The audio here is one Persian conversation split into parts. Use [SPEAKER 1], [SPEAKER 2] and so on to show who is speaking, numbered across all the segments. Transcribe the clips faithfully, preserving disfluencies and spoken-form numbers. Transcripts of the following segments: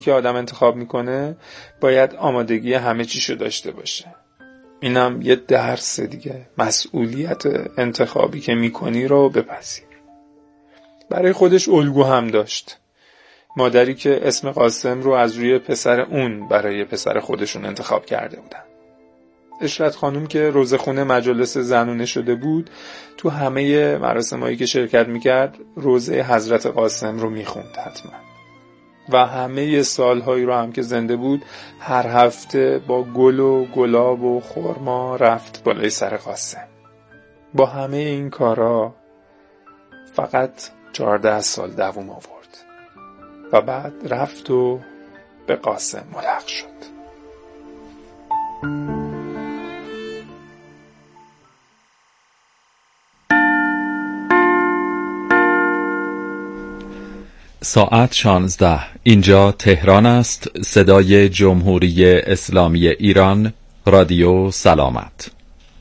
[SPEAKER 1] که آدم انتخاب میکنه باید آمادگی همه چیشو داشته باشه. اینم یه درس دیگه، مسئولیت انتخابی که میکنی رو بپذیر. برای خودش الگو هم داشت، مادری که اسم قاسم رو از روی پسر اون برای پسر خودشون انتخاب کرده بودن. اشرت خانم که روزخونه مجالس زنونه شده بود، تو همه مراسمایی که شرکت میکرد روزه حضرت قاسم رو میخوند حتما. و همه سالهایی رو هم که زنده بود هر هفته با گل و گلاب و خرما رفت بالای سر قاسم. با همه این کارا فقط چهارده سال دوام آورد و بعد رفت و به قاسم ملحق شد.
[SPEAKER 2] ساعت شانزده. اینجا تهران است. صدای جمهوری اسلامی ایران، رادیو سلامت.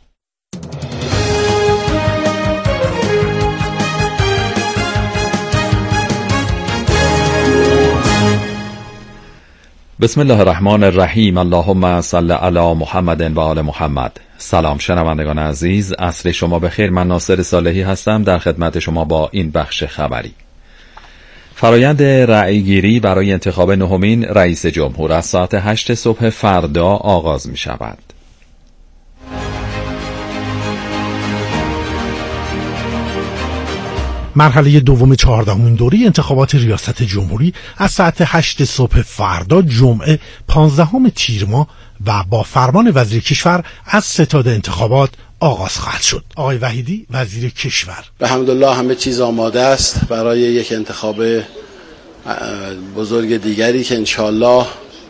[SPEAKER 2] بسم الله الرحمن الرحیم. اللهم صل علی محمد و آل محمد. سلام شنوندگان عزیز، عصر شما بخیر. من ناصر صالحی هستم در خدمت شما با این بخش خبری. فرایند رأیگیری برای انتخاب نهمین رئیس جمهور از ساعت هشت صبح فردا آغاز می شود.
[SPEAKER 3] مرحله دوم چهاردهمین دوره انتخابات ریاست جمهوری از ساعت هشت صبح فردا جمعه پانزدهم تیر ماه و با فرمان وزیر کشور از ستاد انتخابات آغاز خواهد شد. آقای وحیدی وزیر کشور:
[SPEAKER 4] به حمدالله همه چیز آماده است برای یک انتخاب بزرگ دیگری که انشالله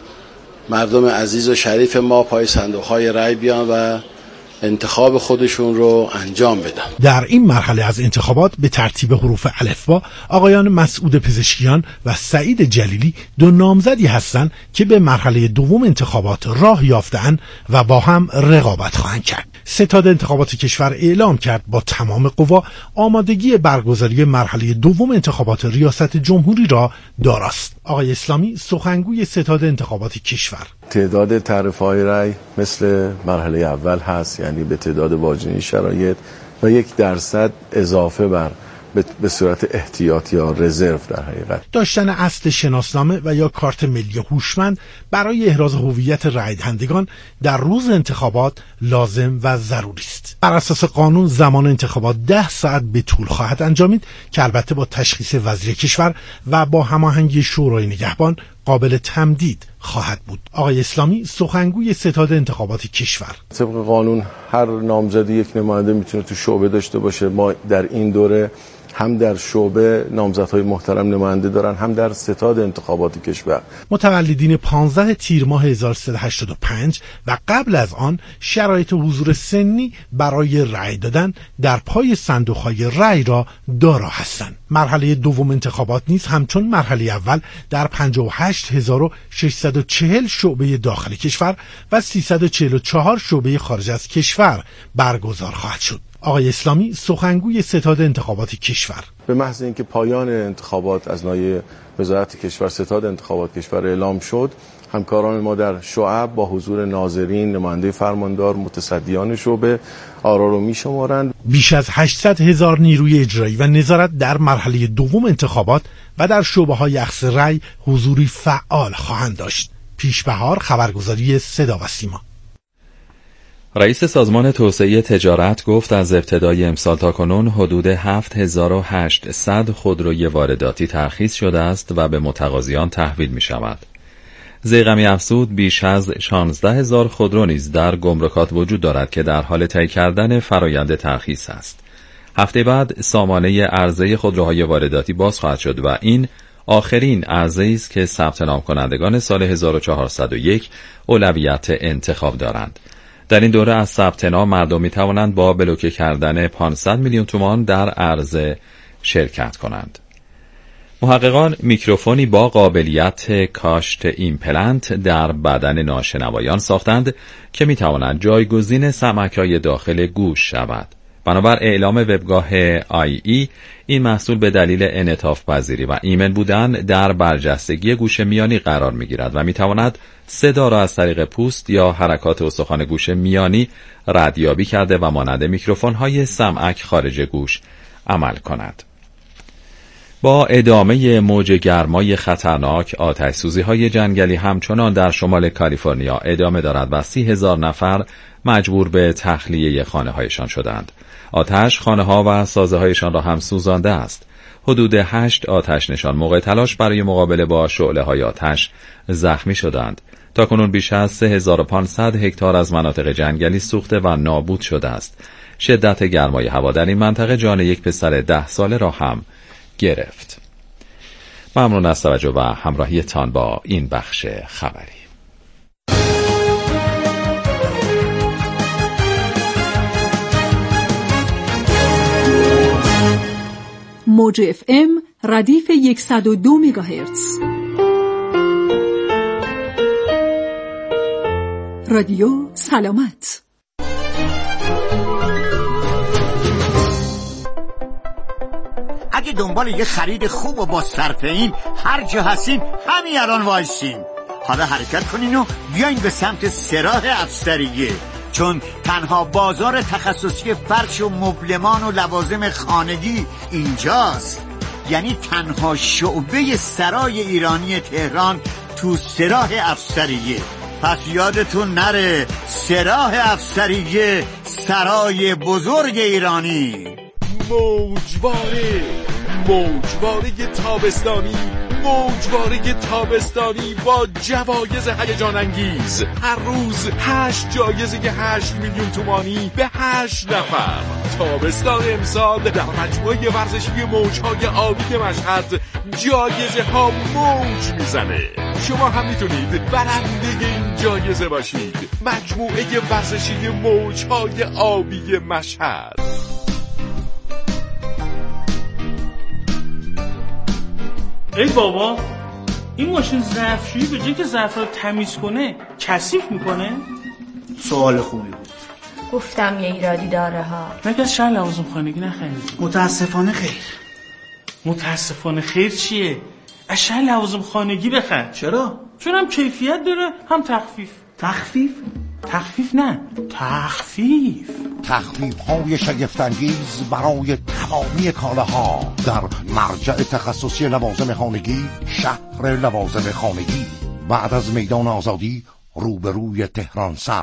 [SPEAKER 4] مردم عزیز و شریف ما پای صندوق‌های رای بیان و انتخاب خودشون رو انجام بدن.
[SPEAKER 3] در این مرحله از انتخابات به ترتیب حروف الفبا آقایان مسعود پزشکیان و سعید جلیلی دو نامزدی هستند که به مرحله دوم انتخابات راه یافته‌اند و با هم رقابت خواهند کرد. ستاد انتخابات کشور اعلام کرد با تمام قوا آمادگی برگزاری مرحله دوم انتخابات ریاست جمهوری را داراست. آقای اسلامی سخنگوی ستاد انتخابات کشور:
[SPEAKER 5] تعداد تعرفه‌های رأی مثل مرحله اول هست، یعنی به تعداد واجدی شرایط و یک درصد اضافه بر به صورت احتیاطی یا رزرو در حقیقت.
[SPEAKER 3] داشتن اصل شناسنامه و یا کارت ملی هوشمند برای احراز هویت رای دهندگان در روز انتخابات لازم و ضروری است. بر اساس قانون زمان انتخابات ده ساعت به طول خواهد انجامید که البته با تشخیص وزیر کشور و با هماهنگی شورای نگهبان قابل تمدید خواهد بود. آقای اسلامی سخنگوی ستاد انتخابات کشور:
[SPEAKER 5] طبق قانون هر نامزدی یک نماینده میتونه تو شعبه داشته باشه. ما در این دوره هم در شعبه نامزدهای محترم نماینده دارن، هم در ستاد انتخابات کشور.
[SPEAKER 3] متولدین پانزده تیر ماه هزار و سیصد و هشتاد و پنج و قبل از آن شرایط حضور سنی برای رأی دادن در پای صندوق‌های رأی را دارا هستند. مرحله دوم انتخابات نیز همچون مرحله اول در پنجاه و هشت هزار و ششصد و چهل شعبه داخل کشور و سیصد و چهل و چهار شعبه خارج از کشور برگزار خواهد شد. آقای اسلامی سخنگوی ستاد انتخابات کشور:
[SPEAKER 5] به محض اینکه پایان انتخابات از ناحیه وزارت کشور ستاد انتخابات کشور اعلام شد، همکاران ما در شعب با حضور ناظرین، نماینده فرماندار، متصدیان شعبه آرا رو می‌شمارند.
[SPEAKER 3] بیش از هشتصد هزار نیروی اجرایی و نظارت در مرحله دوم انتخابات و در شعبه‌های اخذ رأی حضوری فعال خواهند داشت. پیشبهار خبرگزاری صدا و سیما.
[SPEAKER 2] رئیس سازمان توسعه تجارت گفت از ابتدای امسال تا کنون حدود هفت هزار و هشتصد خودروی وارداتی ترخیص شده است و به متقاضیان تحویل می شود. ضیغمی افزود بیش از شانزده هزار خودرو نیز در گمرکات وجود دارد که در حال طی کردن فرایند ترخیص است. هفته بعد سامانه عرضه خودروهای وارداتی باز خواهد شد و این آخرین عرضه است که ثبت نام کنندگان سال هزار و چهارصد و یک اولویت انتخاب دارند. در این دوره از ثبت نام مردم می توانند با بلوکه کردن پانصد میلیون تومان در عرضه شرکت کنند. محققان میکروفونی با قابلیت کاشت ایمپلنت در بدن ناشنوایان ساختند که می توانند جایگزین سمک‌های داخل گوش شود. بنابر اعلام وبگاه آی ای، این محصول به دلیل انعطاف پذیری و ایمن بودن در برجستگی گوش میانی قرار میگیرد و میتواند صدا را از طریق پوست یا حرکات استخوان گوش میانی ردیابی کرده و مانند میکروفون‌های سمعک خارج گوش عمل کند. با ادامه موج گرمای خطرناک، آتش سوزی های جنگلی همچنان در شمال کالیفرنیا ادامه دارد و سی هزار نفر مجبور به تخلیه خانه هایشان شدند. آتش خانه ها و سازه هایشان را هم سوزانده است. حدود هشت آتش نشان موقع تلاش برای مقابله با شعله های آتش زخمی شدند. تاکنون بیش از سه هزار و پانصد هکتار از مناطق جنگلی سوخته و نابود شده است. شدت گرمای هوا در این منطقه جان یک پسر ده ساله را هم گرفت. ممنون از توجه و همراهی تان با این بخش خبری.
[SPEAKER 6] موج اف ام ردیف صد و دو مگاهرتز. رادیو سلامت.
[SPEAKER 7] اگه دنبال یه خرید خوب و با صرفه‌این هر جا هستین همین الان وایسین. حالا حرکت کنین و بیاین به سمت سراح افسریه، چون تنها بازار تخصصی فرش و مبلمان و لوازم خانگی اینجاست. یعنی تنها شعبه سرای ایرانی تهران تو سراح افسریه. پس یادتون نره، سراح افسریه، سرای بزرگ ایرانی.
[SPEAKER 8] موجواره موجواره تابستانی موجواره تابستانی با جوایز هیجان انگیز. هر روز هشت جایزه هشت میلیون تومانی به هشت نفر. تابستان امسال در مجموعه ورزشی موجهای آبی مشهد جایزه ها موج میزنه. شما هم میتونید برنده این جایزه باشید. مجموعه ورزشی موجهای آبی مشهد.
[SPEAKER 9] ای بابا، این ماشین ظرفشویی به جای که ظرف رو تمیز کنه کثیف میکنه؟
[SPEAKER 10] سوال خوبی بود.
[SPEAKER 11] گفتم یه ایرادی داره ها.
[SPEAKER 9] مگه از شهر لوازم خانگی نخریدی؟
[SPEAKER 10] متاسفانه خیر.
[SPEAKER 9] متاسفانه خیر چیه؟ از شهر لوازم خانگی بخر.
[SPEAKER 10] چرا؟
[SPEAKER 9] چون هم کیفیت داره هم تخفیف.
[SPEAKER 10] تخفیف؟
[SPEAKER 9] تخفیف نه، تخفیف.
[SPEAKER 12] تخفیف های شگفت‌انگیز برای تمامی کالاها در مرجع تخصصی لوازم خانگی، شهر لوازم خانگی، بعد از میدان آزادی، روبروی تهران سر.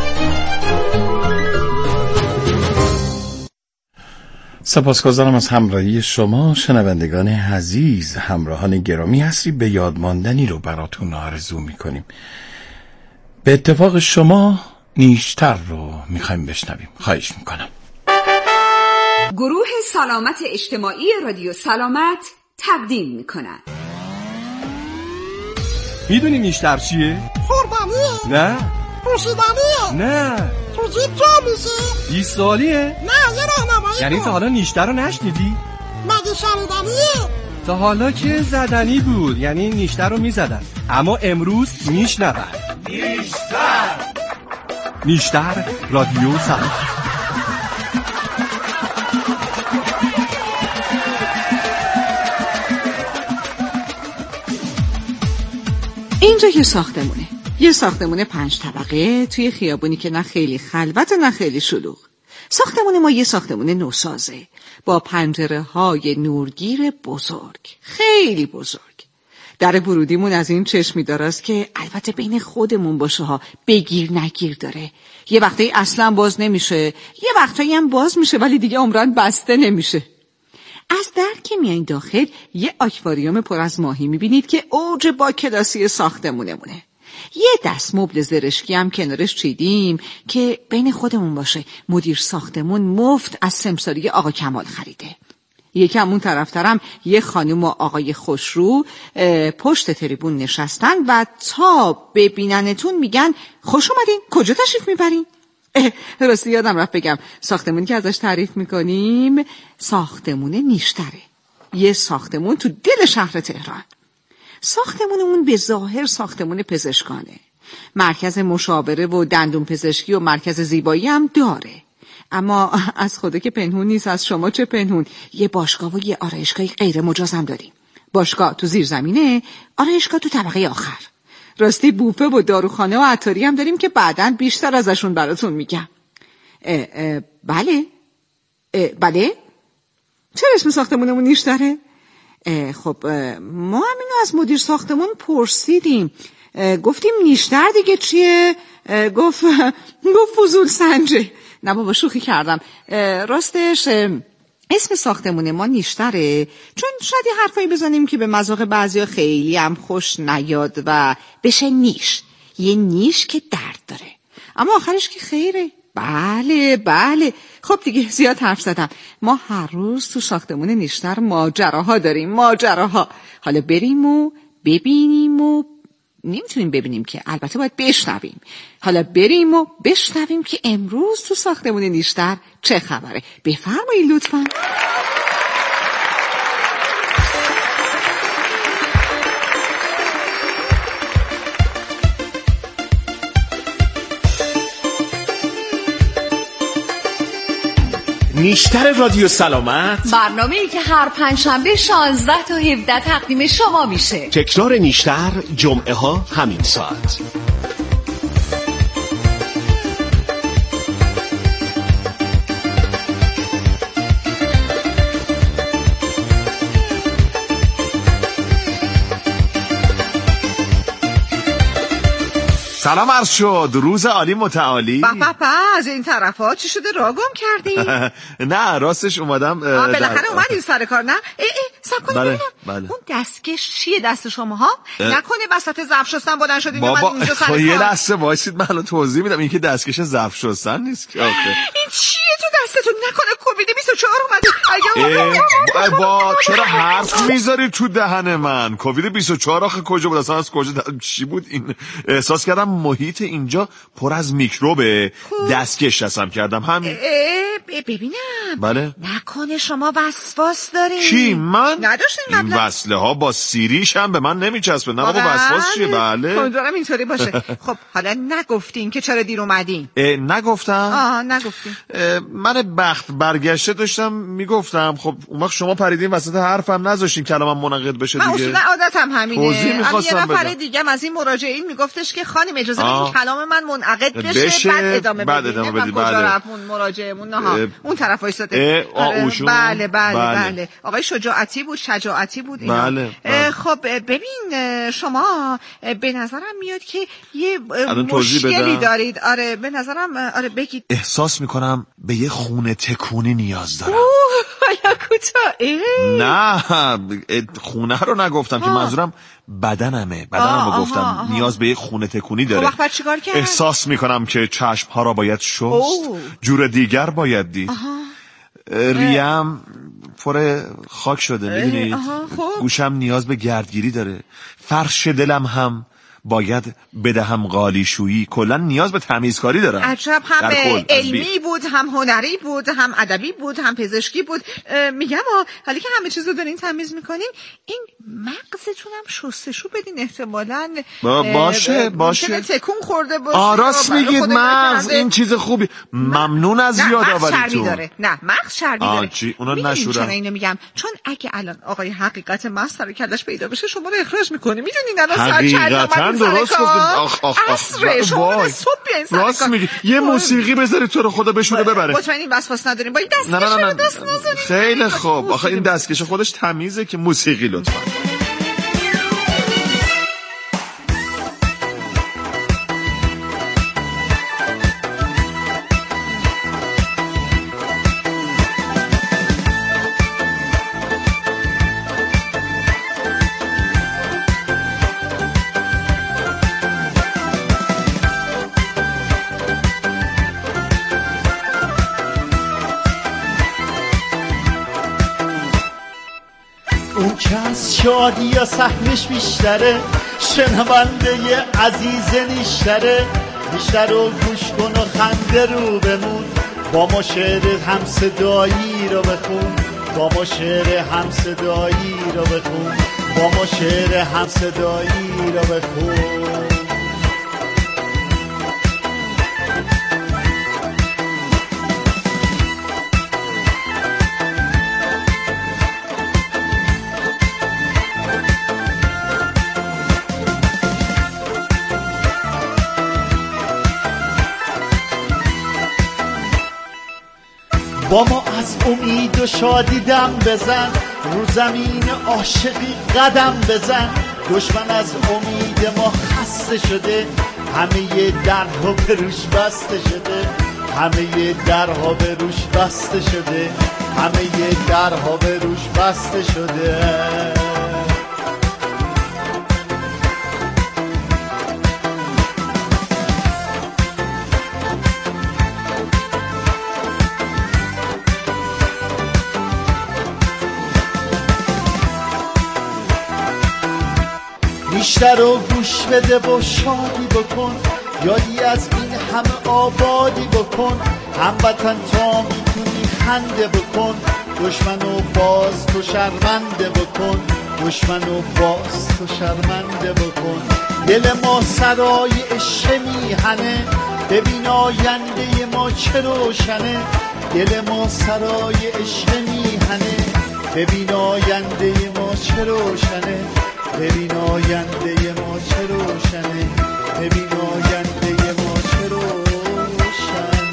[SPEAKER 13] سپاسگزارم از همراهی شما شنوندگان عزیز. همراهان گرامی هستی، به یاد ماندنی رو براتون آرزو میکنیم. به اتفاق شما نیشتر رو میخوایم بشنویم. خواهش میکنم.
[SPEAKER 14] گروه سلامت اجتماعی رادیو سلامت تقدیم میکند.
[SPEAKER 15] میدونی نیشتر چیه؟
[SPEAKER 16] خوردنیه؟
[SPEAKER 15] نه.
[SPEAKER 16] پوشیدنیه؟
[SPEAKER 15] نه.
[SPEAKER 16] تو جیب جا میشه؟
[SPEAKER 15] بیست سالیه؟
[SPEAKER 16] نه، یه راهنمایی.
[SPEAKER 15] یعنی تا حالا نیشتر رو نشنیدی؟
[SPEAKER 16] مگه شنیدنیه؟
[SPEAKER 15] تا حالا که زدنی بود، یعنی نیشتر رو میزدن، اما امروز میشنون. نیشتر نیشتر رادیو سلامت.
[SPEAKER 17] اینجا یه ساختمونه، یه ساختمون پنج طبقه توی خیابونی که نه خیلی خلوت و نه خیلی شلوغ. ساختمون ما یه ساختمون نوسازه با پنجره های نورگیر بزرگ، خیلی بزرگ. در ورودیمون از این چشمی داراست که البته بین خودمون باشه ها، بگیر نگیر داره. یه وقتایی اصلا باز نمیشه، یه وقتایی هم باز میشه ولی دیگه عمران بسته نمیشه. از در که میایین داخل یه آکواریوم پر از ماهی میبینید که اوج با کلاسی ساختمونمونه. یه دست مبل زرشکی هم کنارش چیدیم که بین خودمون باشه، مدیر ساختمون مفت از سمساری آقا کمال خریده. یکم اون طرفترم یه خانم و آقای خوشرو پشت تریبون نشستن و تا ببیننتون میگن خوش اومدین، کجا تشریف میبرین؟ راستی یادم رفت بگم ساختمونی که ازش تعریف میکنیم ساختمون نیشتره، یه ساختمون تو دل شهر تهران. ساختمونمون به ظاهر ساختمون پزشکانه، مرکز مشاوره و دندون پزشکی و مرکز زیبایی هم داره، اما از خدا که پنهون نیست، از شما چه پنهون. یه باشگاه و یه آرایشگاه غیر مجاز هم داریم. باشگاه تو زیر زمینه، آرایشگاه تو طبقه آخر. راستی بوفه و داروخانه و عطاری هم داریم که بعداً بیشتر ازشون براتون میگم. اه اه بله اه بله چرا اسم ساختمونمون نیشتره؟ خب ما هم اینو از مدیر ساختمون پرسیدیم، گفتیم نیشتر دیگه چیه؟ گفت گفت فضول سنجه. نه بابا شوخی کردم. راستش اسم ساختمون ما نیشتره چون شاید یه حرفایی بزنیم که به مذاق بعضیا خیلی هم خوش نیاد و بشه نیش، یه نیش که درد داره اما آخرش که خیره. بله بله. خب دیگه زیاد حرف زدم. ما هر روز تو ساختمون نیشتر ماجراها داریم، ماجراها. حالا بریم و ببینیم و نمیتونیم ببینیم که، البته باید بشنویم. حالا بریم و بشنویم که امروز تو ساختمون نیشتر چه خبره. بفرمایید لطفاً.
[SPEAKER 8] نیشتر رادیو سلامت،
[SPEAKER 6] برنامه‌ای که هر پنجشنبه شانزده تا هفده تقدیم شما میشه.
[SPEAKER 8] تکرار نیشتر جمعه ها همین ساعت. سلام عرض شد. روز عالی متعالی.
[SPEAKER 17] بابا از این طرفا چی شده؟ راه گم کردی؟
[SPEAKER 8] نه راستش اومدم.
[SPEAKER 17] بالاخره اومدین سر کار. نه ای ای سب کنید
[SPEAKER 8] بله،
[SPEAKER 17] ببینم.
[SPEAKER 8] بله.
[SPEAKER 17] اون دستکش چیه دست شماها؟ نکنه وسط ظرف شستن بلند شدین اومدین
[SPEAKER 8] بابا
[SPEAKER 17] اینجا سر کار؟
[SPEAKER 8] یه لحظه وایسید من الان توضیح میدم. این که دستکش ظرف شستن نیست که.
[SPEAKER 17] این چیه تو دستتون؟ نکنه کووید بیست و چهار اومده؟
[SPEAKER 8] با چرا حرف میذاری تو دهن من؟ کووید بیست و چهار آخه کجا بود؟ اصلا از کجا چی بود این؟ احساس کردم محیط اینجا پر از میکروبه، دستکش دستم کردم همین.
[SPEAKER 17] ببینم
[SPEAKER 8] بله.
[SPEAKER 17] نکنه شما وسواس دارین؟
[SPEAKER 8] کی من؟
[SPEAKER 17] نداشتین قبلا؟
[SPEAKER 8] این وصله ها با سیریش هم به من نمیچسبه. نه بابا وسواس چیه؟ بله
[SPEAKER 17] امیدوارم اینطوری باشه. خب حالا نگفتین که چرا دیر اومدین؟
[SPEAKER 8] نگفتم؟
[SPEAKER 17] آه نگفتین.
[SPEAKER 8] من بخت برگشته داشتم میگفتم. خب اون وقت شما پریدین وسط حرفم نذاشتین کلامم منعقد بشه دیگه.
[SPEAKER 17] من اصولا عادتم همینه.
[SPEAKER 8] توضیح می‌خواستم بدم.
[SPEAKER 17] یه نفر دیگه از این مراجعین میگفتش که خانم اجازه بدین کلام من منعقد بشه, بشه بعد ادامه
[SPEAKER 8] بعد
[SPEAKER 17] بدین.
[SPEAKER 8] ادامه بدین.
[SPEAKER 17] کجا رفتون مراجعمون؟ نه اون طرف وایساده.
[SPEAKER 8] آره.
[SPEAKER 17] بله بله بله, بله. آقای شجاعتی بود، شجاعتی بود اینا.
[SPEAKER 8] بله. بله.
[SPEAKER 17] خب ببین شما به نظرم میاد که یه مشکلی دارید. آره به نظرم آره بگید.
[SPEAKER 8] احساس میکنم به یه خونه تکونی نیاز دارم.
[SPEAKER 17] یا کوتا.
[SPEAKER 8] نه خونه رو نگفتم که منظورم بدنمه. بدنم رو گفتم. آها، آها. نیاز به یه خونه تکونی داره.
[SPEAKER 17] خب چیکار کرد؟
[SPEAKER 8] احساس میکنم که چشم ها را باید شست، جور دیگر باید دید. ریم پر خاک شده میدونید. گوشم نیاز به گردگیری داره. فرش دلم هم باید بدهم قالی شویی. کلا نیاز به تمیزکاری دارم.
[SPEAKER 17] عجب. هم علمی بود، هم هنری بود، هم ادبی بود، هم پزشکی بود. میگم حالا که همه چیزو دارین تمیز میکنین این مغزتون هم شستشو بدین. احتمالاً
[SPEAKER 8] با باشه باشه
[SPEAKER 17] تکون خورده باشه.
[SPEAKER 8] آراست میگید مغز این چیز خوبی. ممنون از یادآوریتون.
[SPEAKER 17] نه مغز چربی داره.
[SPEAKER 8] اونا نشورن.
[SPEAKER 17] چون اینو میگم چون اگه الان آقای حقیقت مغز سر کلش پیدا بشه شما رو اخراج میکنه. میدونین الان
[SPEAKER 8] حقیقتا درست گفتید. آخ آخ آخ وای راست میگی. یه موسیقی بذارید تو رو خدا بشوره ببره.
[SPEAKER 17] مطمئنین وسواس ندارین با این دستکش؟ نه نه نه دست نزنید.
[SPEAKER 8] خیلی خوب. آخه این دستکش خودش تمیزه که موسیقی لطفا.
[SPEAKER 18] شادی یا سهمش بیشتره، شنونده عزیز نیشتره. نیشتر رو گوش کن و خنده رو بمون، با ما شعر همصدایی رو بخون، با ما شعر همصدایی رو بخون، با ما شعر همصدایی رو بخون. با ما از امید و شادی دم بزن، رو زمین عاشقی قدم بزن. دشمن از امید ما خسته شده، همه درها به روش بسته شده، همه درها به روش بسته شده، همه درها به روش بسته شده. بیشتر رو گوش بده و شادی بکن، یادی از این همه آبادی بکن. هموطن تا میتونی خنده بکن، دشمنو باز تو شرمنده بکن، دشمنو باز تو شرمنده بکن. دل ما سرای عشق میهنه، ببین آینده ما چه روشنه. دل ما سرای عشق میهنه، ببین آینده ما چه روشنه. ببین آینده ما چه روشنه، ببین آینده ما چه روشنه.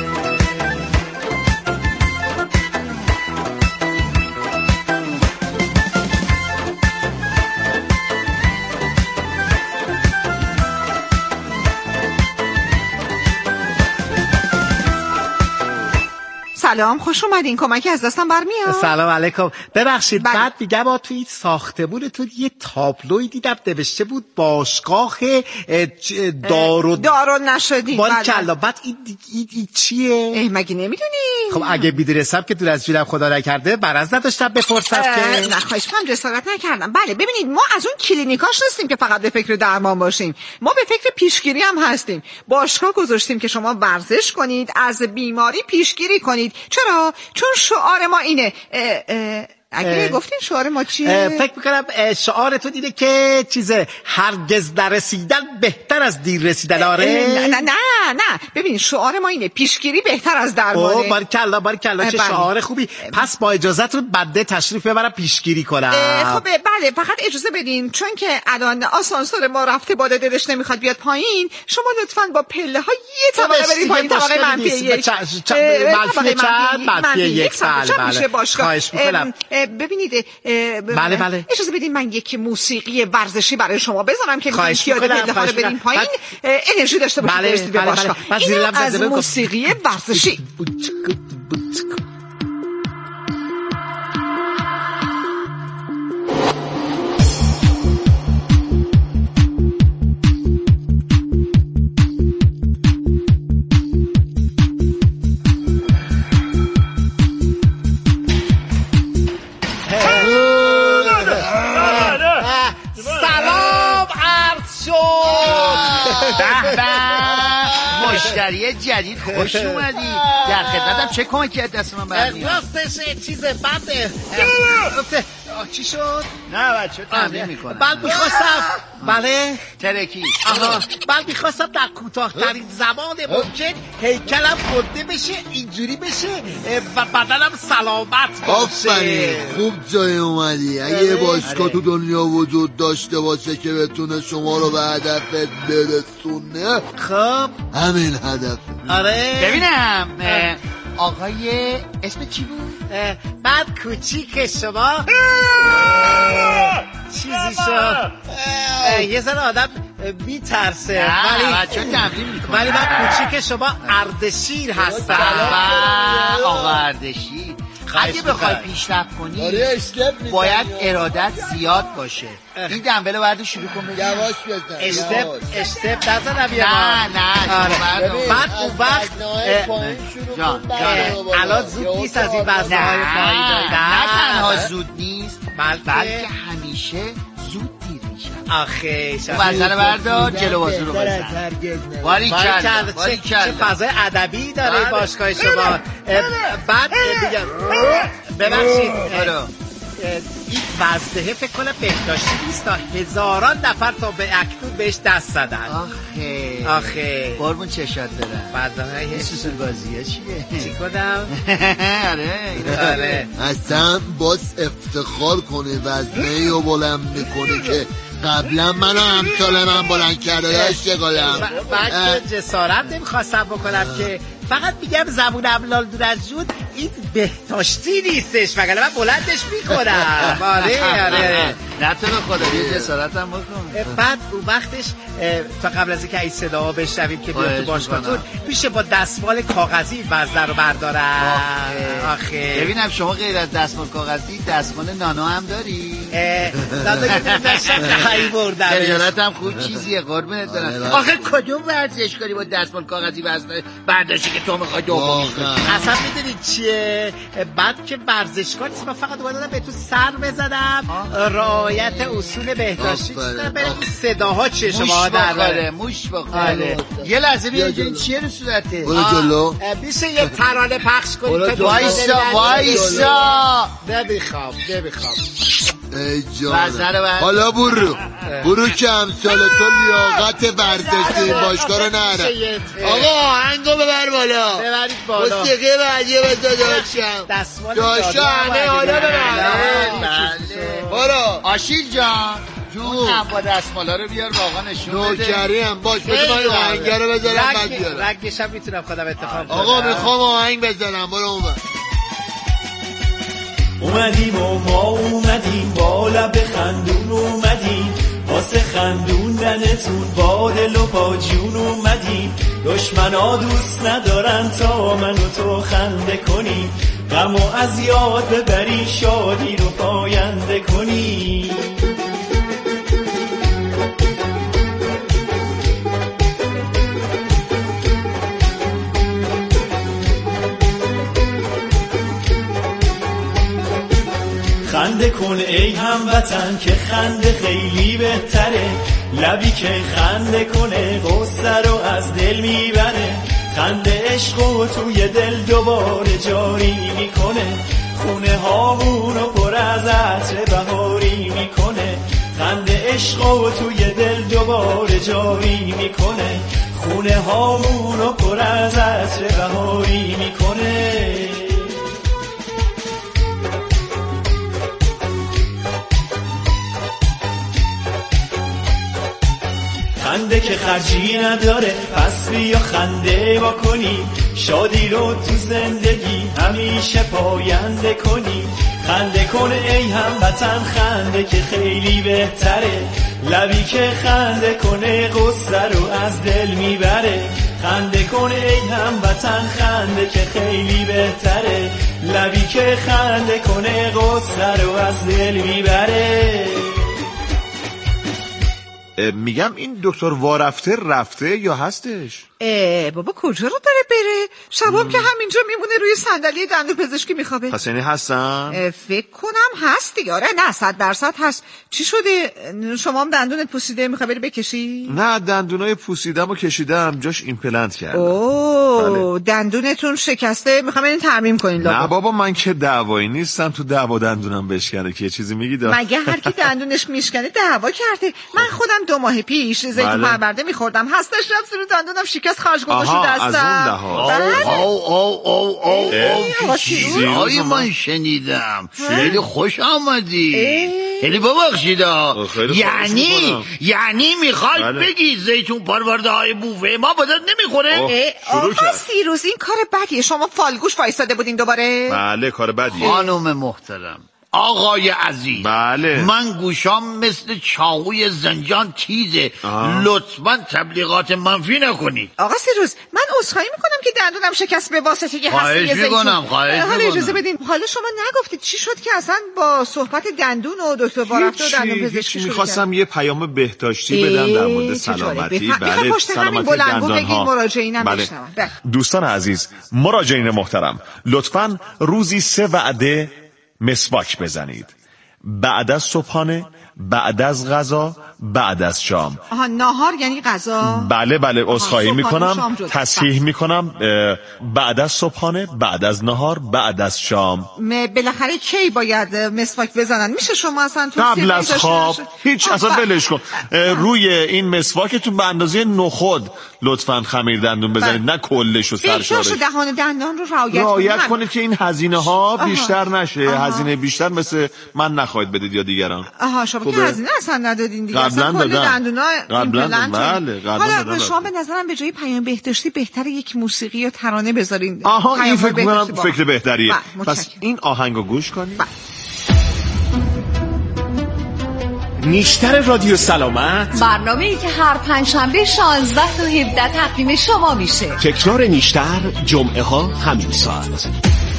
[SPEAKER 17] سلام، خوش اومدین. کمکی از دستم برمیاد.
[SPEAKER 18] سلام علیکم. ببخشید
[SPEAKER 17] بله.
[SPEAKER 18] بعد میگم با توی ساختمونتون یه تابلوی دیدم نوشته بود باشگاه دارو
[SPEAKER 17] دارو نشدین.
[SPEAKER 18] باری
[SPEAKER 17] بله.
[SPEAKER 18] کلا. بعد این, این, این چیه؟
[SPEAKER 17] اه مگه نمیدونی؟
[SPEAKER 18] خب اگه میدونستم که دور از جونم خدا نکرده برز نداشتم بپرسم که.
[SPEAKER 17] نه خواهش می‌کنم، جسارت نکردم. بله ببینید، ما از اون کلینیکاش نیستیم که فقط به فکر درمان باشیم، ما به فکر پیشگیری هم هستیم. باشگاه گذاشتیم که شما ورزش کنید، از بیماری پیشگیری کنید. چرا؟ چون شعار ما اینه. اه اه اگه گفتین شعار ما چیه؟
[SPEAKER 18] فکر میکنم شعارتون اینه که چیزه هرگز نرسیدن بهتر از دیر رسیدن. آره
[SPEAKER 17] نه نه نه نه ببین شعار ما اینه پیشگیری بهتر از درمانه.
[SPEAKER 18] اوه باریکلا باریکلا، چه شعار خوبی. پس با اجازهتون بنده تشریف ببرم پیشگیری کنم.
[SPEAKER 17] خب بله، فقط اجازه بدین چون که الان آسانسور ما رفته بالا، دلش نمیخواد بیاد پایین. شما لطفاً با پله ها یه طبقه برید پایین، طبقه منفی یک.
[SPEAKER 18] منفی چند؟ منفی یک. بله بله خواهش میکنم.
[SPEAKER 17] ببینید
[SPEAKER 18] بله بله
[SPEAKER 17] اجازه بدین من یک موسیقی ورزشی برای شما بذارم که میگم که پله ها رو برین پایین انرژی داشته باشید.
[SPEAKER 18] بله بله بله.
[SPEAKER 17] این از موسیقی ورزشی.
[SPEAKER 7] مشتری جدید، خوش اومدی. در خدمتم، چه کمکی از دست من برمیاد؟
[SPEAKER 18] راستش چیز بده. چی شد؟
[SPEAKER 7] نه بچه تمرین میکنم.
[SPEAKER 18] بل میخواستم بله
[SPEAKER 7] ترکی
[SPEAKER 18] آها بل میخواستم در کوتاه‌ترین زمان ممکن هیکلم خورده بشه، اینجوری بشه و بدنم سلامت باشه.
[SPEAKER 19] آفرین، خوب جای اومدی. اگه یه باشگاه تو دنیا وجود داشته باشه که بتونه شما رو به هدفت برسونه،
[SPEAKER 18] خب
[SPEAKER 19] همین هدف.
[SPEAKER 18] آره
[SPEAKER 7] ببینم آقای اسم چی بود؟
[SPEAKER 18] بعد کوچیک شما چیزی شد. یه ذره آدم میترسه
[SPEAKER 7] ولی بچه تمرین میکنه.
[SPEAKER 18] ولی بعد کوچیک شما اردشیر هستن.
[SPEAKER 7] آقا اردشیر اگه بخوای پیشرفت کنی باید ارادت زیاد باشه. این دنبلو بعد شروع کن.
[SPEAKER 19] یواش بزن.
[SPEAKER 18] استپ استپ نزنم یه
[SPEAKER 7] نه نه
[SPEAKER 18] بعد اون وقت
[SPEAKER 7] جان
[SPEAKER 18] الان زود نیست از این وزنهای پایین.
[SPEAKER 7] نه تنها زود نیست
[SPEAKER 18] بلکه
[SPEAKER 7] همیشه زود دیر میشه.
[SPEAKER 18] آخه
[SPEAKER 7] وزن بردار جلو بازو رو بزن. باری کرد باری کرد.
[SPEAKER 18] چه فضای ادبی داره باشگاه شما. بعد دیگه ببخشید این وزنه فکر کنم بهداشتی نیست تا هزاران نفر تا به اکنون بهش دست زدن.
[SPEAKER 7] آخه
[SPEAKER 18] آخه
[SPEAKER 7] قربون چشات برم.
[SPEAKER 18] وزنه
[SPEAKER 7] این سوسول بازیه چیه؟
[SPEAKER 18] چی کنم؟
[SPEAKER 7] آره
[SPEAKER 18] آره
[SPEAKER 19] اصلا باز افتخار کنه وزنه رو بلند میکنه که قبلا منو همسال من بلند کرده داشته گلم.
[SPEAKER 18] بعد جسارت نمیخواستم بکنم که
[SPEAKER 20] فقط میگم زبون ابلال دور از جون این بهداشتی نیستش، وگرنه من بلندش میکنم. آره آره
[SPEAKER 7] نه تو رو خدا یه جسارتم بکن.
[SPEAKER 20] بعد اون وقتش تا قبل از اینکه این صدا بشنویم که بیاد تو باشگاهتون میشه با دستمال کاغذی وزنه رو بردارم. آخه
[SPEAKER 7] ببینم شما غیر از دستمال کاغذی دستمال نانو هم داری؟
[SPEAKER 20] نانو که داشتم خیلی بردم.
[SPEAKER 7] خجالت هم خوب چیزیه قربونت برم. آخه کدوم ورزشکاری با دستمال کاغذی وزنه برداشتی که تو میخوای دومی کنی؟
[SPEAKER 20] اصلا میدونی چیه؟ بعد که ورزشکار نیست، من فقط اومدم به تو سر بزنم رعایت اصول بهداشتی برای صداها چیه شما در
[SPEAKER 7] بخوره موش بخوره. یه لحظه بیا اینجا این چیه رو صورته؟
[SPEAKER 19] برو جلو.
[SPEAKER 20] میشه یه ترانه پخش کنی؟
[SPEAKER 7] وایسا وایسا
[SPEAKER 20] نمیخوام نمیخوام
[SPEAKER 19] ای جانم. حالا برو برو که امثال تو لیاقت ورزشی این باشگاه رو نرم. آقا آهنگو ببر بالا،
[SPEAKER 20] ببرید بالا.
[SPEAKER 19] موسیقی بعدی بذار داشتم داشتم همه حالا ببر.
[SPEAKER 7] برو آشیل جان جون هم با دستمالا رو بیار واقعا نشون بده.
[SPEAKER 19] نوکریم باش بده من آهنگ رو بذارم بعد بیارم.
[SPEAKER 20] رنگشم میتونم خودم انتخاب کنم.
[SPEAKER 19] آقا میخوام آهنگ بزنم برو اون بر.
[SPEAKER 21] اومدیم و ما اومدیم با لب خندون اومدیم واسه خندوندنتون با دل و با جون اومدیم. دشمنا دوست ندارن تا من و تو خنده کنیم، غم و از یاد ببری شادی رو پاینده کنیم. خنده کن ای هموطن که خنده خیلی بهتره، لبی که خنده کنه غصه رو از دل میبره. خنده عشق و توی دل دوباره جاری میکنه، خونه هامونو پر از عطر بهاری میکنه. خنده عشق و توی دل دوباره جاری میکنه، خونه هامونو پر از عطر بهاری میکنه. خنده که خرجی نداره پس بیا خنده با کنیم، شادی رو تو زندگی همیشه پاینده کنیم. خنده کن ای هموطن خنده که خیلی بهتره، لبی که خنده کنه غصه رو از دل میبره. خنده کن ای هموطن خنده که خیلی بهتره، لبی که خنده کنه غصه رو از دل میبره.
[SPEAKER 8] میگم این دکتر وارفته رفته یا هستش؟
[SPEAKER 17] اه بابا کجا رو داره بره؟ شبام که همینجا میمونه روی صندلی دندون پزشکی میخوابه.
[SPEAKER 8] پس یعنی هستن؟
[SPEAKER 17] فکر کنم هست دیگه. آره نه صد درصد هست. چی شده؟ شما هم دندونت پوسیده میخوای بری بکشی؟
[SPEAKER 8] نه دندونای پوسیدم و کشیدم جاش ایمپلنت کردم.
[SPEAKER 17] اوه بله. دندونتون شکسته میخوام برین ترمیم کنین لابا.
[SPEAKER 8] نه بابا من که دعوایی نیستم تو دعوا دندونم بشکنه که یه چیزی میگی دار.
[SPEAKER 17] مگه هر کی دندونش میشکنه دعوا کرده؟ من خودم دو ماه پیش زیتون پرورده میخوردم هستش رفت رو دندونم شکست خارج گذاشت دستم.
[SPEAKER 19] او او او او چیزی من شنیدم خیلی خوش آمدی. خیلی ببخشید یعنی یعنی میخوای بگی زیتون پرورده های بوفه ما بدت نمیخوره؟
[SPEAKER 17] آقا سیروز این کار بدیه. شما فالگوش وایساده بودین دوباره؟
[SPEAKER 8] بله کار بدیه.
[SPEAKER 19] خانم محترم آقای عزیز
[SPEAKER 8] بله
[SPEAKER 19] من گوشام مثل چاقوی زنجان تیزه، لطفاً تبلیغات منفی نکنید.
[SPEAKER 17] آقا سیروز من عذرخواهی میکنم که دندونم شکست به واسطه یه هسته
[SPEAKER 19] زیتون. میکنم خواهش
[SPEAKER 17] حالا اجازه بدین. حالا شما نگفتید چی شد که اصلا با صحبت دندون و دکتر وارفته و دندون پزشکی شروع
[SPEAKER 8] میخواستم یه پیام بهداشتی بدم در مورد سلامتی.
[SPEAKER 17] بله سلامتی دندان ها. مراجعینم
[SPEAKER 8] بله. دوستان عزیز مراجعین محترم لطفاً روزی سه وعده مسواک بزنید، بعد از صبحانه، بعد از غذا، بعد از شام.
[SPEAKER 17] آها ناهار یعنی غذا؟
[SPEAKER 8] بله بله عذرخواهی میکنم تصحیح میکنم بعد از صبحانه، بعد از ناهار، بعد از شام.
[SPEAKER 17] بالاخره کی باید مسواک بزنن؟ میشه شما اصلا تو
[SPEAKER 8] قبل از خواب هیچ اصلا ولش کن. روی این مسواکتون به اندازه نخود لطفاً خمیر دندون بزنید، نه کلش و سرشارش.
[SPEAKER 17] دهان دندان رو رعایت
[SPEAKER 8] رعایت کنید که این هزینه ها بیشتر نشه. هزینه بیشتر مثل من نخواهید بدید یا دیگران.
[SPEAKER 17] آها شما که هزینه اصلا ندادین دیگه.
[SPEAKER 8] قبلا دادم
[SPEAKER 17] قبلا
[SPEAKER 8] بله قبلا
[SPEAKER 17] حالا شما به نظرم به جای پیام بهداشتی بهتره یک موسیقی یا ترانه بذارین.
[SPEAKER 8] آها این فکر کنم فکر بهتریه. پس این آهنگو گوش کنید.
[SPEAKER 21] نیشتر رادیو سلامت،
[SPEAKER 6] برنامه‌ای که هر پنجشنبه شانزده تا هفده تقدیم شما میشه.
[SPEAKER 21] تکرار نیشتر جمعه ها همین ساعت.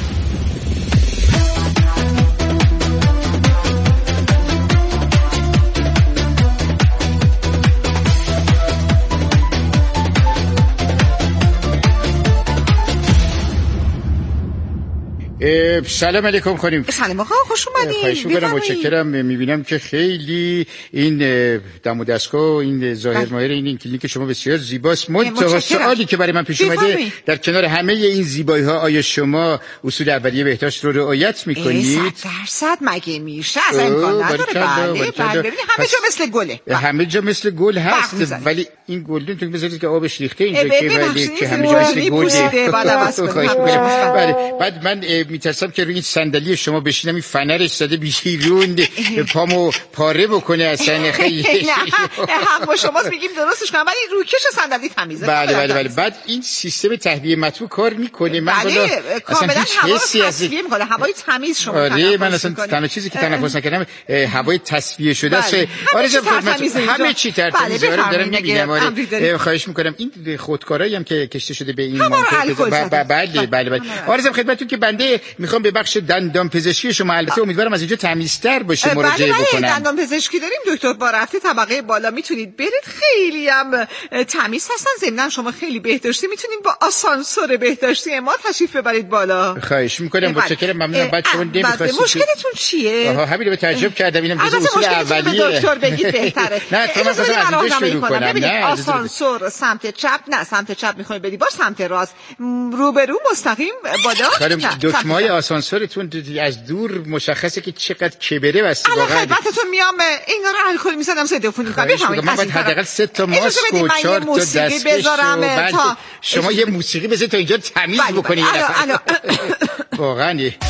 [SPEAKER 1] سلام علیکم خانم.
[SPEAKER 17] سلام آقا، خوش اومدین.
[SPEAKER 1] خواهش می‌کنم، متشکرم. می‌بینم که خیلی این دم و دستگاه و این ظاهر ماهر این کلینیک شما بسیار زیباست. منتها سوالی که برای من پیش اومده، در کنار همه این زیبایی‌ها آیا شما اصول اولیه بهداشت رو رعایت می‌کنید؟
[SPEAKER 17] صد درصد مگه میشه؟ از امکان نداره. بله بله. ببینید همه جا مثل گله.
[SPEAKER 1] همه جا مثل گل هست، ولی این گلدون تو بذارید که آبش ریخته اینجا که ولی که همه جا مثل گله. بله. بعد من میترسم که روی این صندلی شما بشینم این فنرش زده بیرون پامو پاره بکنه اصلا. خیلی
[SPEAKER 17] نه حق با شماست، میگیم درستش کنم، ولی روکش صندلی تمیزه.
[SPEAKER 1] بله بله بله. بعد این سیستم تهویه مطبوع کار میکنه؟ من
[SPEAKER 17] بله کاملا هوا رو تصفیه میکنه، هوای تمیز شما.
[SPEAKER 1] آره من اصلا تنها چیزی که تنفس نکردم هوای تصفیه شده است. آره همه چی ترتمیزه. آره دارم میبینم. آره خواهش میکنم این خودکارایی هم که کشته شده به این منطقه. بله بله بله. آره خدمتتون که بنده میخوام به بخش دندان پزشکی شما، البته امیدوارم از اینجا تمیزتر باشه، مراجعه
[SPEAKER 17] بله
[SPEAKER 1] بکنم.
[SPEAKER 17] دندان پزشکی داریم دکتر، با رفته طبقه بالا میتونید برید، خیلی هم تمیز هستن. ضمن شما خیلی بهداشتی میتونید با آسانسور بهداشتی ما تشریف ببرید بالا.
[SPEAKER 1] خواهش میکنم، متشکرم، ممنونم. بعد شما نمیخواستید
[SPEAKER 17] مشکلتون چیه؟
[SPEAKER 1] آها همین رو تعجب کردم، اینم جزء اصول اولیه.
[SPEAKER 17] دکتر بگید بهتره.
[SPEAKER 1] نه تو من خواستم از اینجا شروع کنم. نه
[SPEAKER 17] آسانسور سمت چپ، نه سمت چپ میخواید بدی، با سمت راست روبرو مستقیم بالا.
[SPEAKER 1] خانم دکمه‌های آسانسورتون از دور مشخصه که چقدر کبره بسته واقعا.
[SPEAKER 17] الان خدمتتون میام اینا رو الکل می‌زدم ضدعفونی می‌کنم.
[SPEAKER 1] بفرمایید. من باید حداقل سه تا ماسک و چهار تا دستکش بذارم تا شما یه موسیقی بذارید تا اینجا تمیز بکنید. واقعا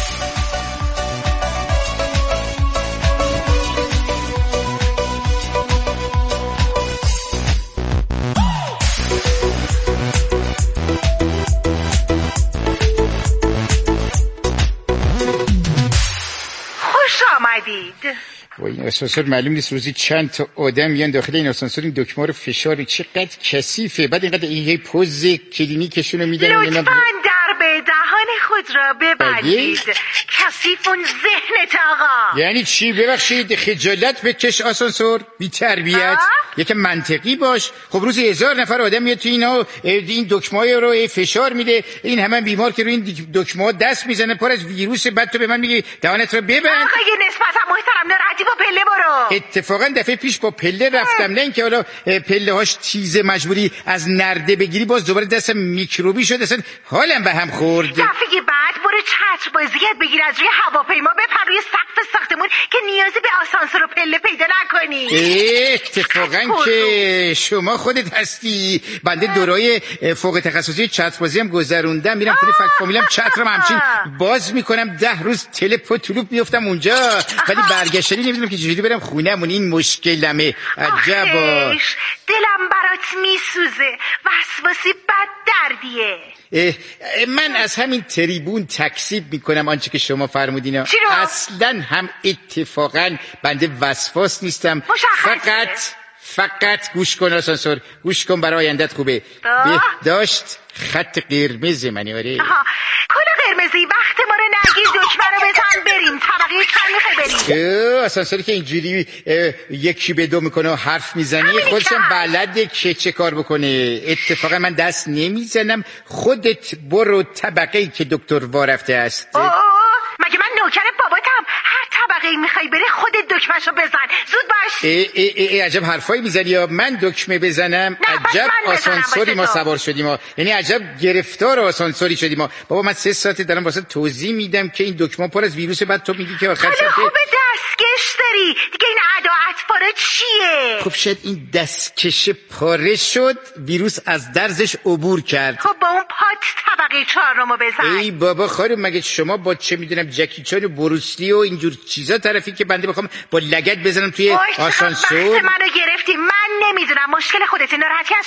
[SPEAKER 1] و این آسانسور معلوم نیست روزی چند تا آدم میان داخل این آسانسور. این دکمه رو فشار چقدر کثیفه، بعد اینقدر این پوز کلینیکشون رو میدن.
[SPEAKER 22] لطفاً درب دهان خود را ببندید، کثیفون ذهنت آقا.
[SPEAKER 1] یعنی چی؟ ببخشید خجالت بکش آسانسور، بی تربیت، یکم منطقی باش. خب روزی هزار نفر آدم میاد تو اینا، این دکمه‌ها رو فشار میده، این همه بیمار که روی این دکمه‌ها دست میزنه پر از ویروس، بعد تو به من میگی دهانت رو ببند.
[SPEAKER 22] آخه یه نسبتا محترم ناراحتی با پله برو.
[SPEAKER 1] اتفاقا دفعه پیش با پله رفتم، نه اینکه حالا پله هاش تیزه مجبوری از نرده بگیری، باز دوباره دستم میکروبی شد، اصلا حالم به هم خورد.
[SPEAKER 22] دفعه بعد برو چتر بازیت بگیر از روی هواپیما بپر روی سقف ساختمون که نیازی به آسانسور و پله پیدا نکنی.
[SPEAKER 1] اتفاقا که شما خودت هستی. بنده دورای فوق تخصصی چتر بازی هم گذروندم، میرم خونه فک فامیلم چترم همچین باز میکنم، ده روز تلپ و طلوب میافتم اونجا، ولی برگشتنی نمیدونم که چجوری برم خونه‌مون. این مشکلمه. عجبا
[SPEAKER 22] دلم برات میسوزه، وسواسی بد دردیه.
[SPEAKER 1] من از همین تریبون تکذیب میکنم آنچه که شما فرمودین. اصلا هم اتفاقا بنده وسواس نیستم. فقط فقط گوش کن آسانسور، گوش کن، برای آیندت خوبه. بهداشت خط قرمز منی. آره
[SPEAKER 22] کلا قرمزی وقت ما رو نگیر، دکمه رو بزن بریم. طبقه چند میخوای بریم؟
[SPEAKER 1] آسانسوری که اینجوری یکی به دو میکنه و حرف میزنی خودشم بلده که چه کار بکنه. اتفاقا من دست نمیزنم، خودت برو طبقه‌ای که دکتر وارفته است.
[SPEAKER 22] مگه من نوکر باباتم؟ هر طبقه میخوای بری خودت دکمه‌شو بزن، زود باش.
[SPEAKER 1] ای ای ای عجب حرفایی میزنی. یا من دکمه بزنم؟ عجب آسانسوری ما سوار شدیم ما. یعنی عجب گرفتار آسانسوری شدیم ما. بابا من سه ساعت دارم واسه توضیح میدم که این دکمه پر از ویروسه، بعد تو میگی که آخر
[SPEAKER 22] شده. خوبه دستکش داری دیگه، این ادا اطفاره چیه؟
[SPEAKER 1] خب شاید این دستکش پاره شد، ویروس از درزش عبور کرد.
[SPEAKER 22] خب با اون پات طبقه چهارمو بزن.
[SPEAKER 1] ای بابا خانم، مگه شما با چه میدونم جکی چان و بروسلی و اینجور چیزا طرفی که بنده بخوام با لگد بزنم توی آسانسور؟
[SPEAKER 22] منو گرفتی. من نمیدونم، مشکل خودت. ناراحتی از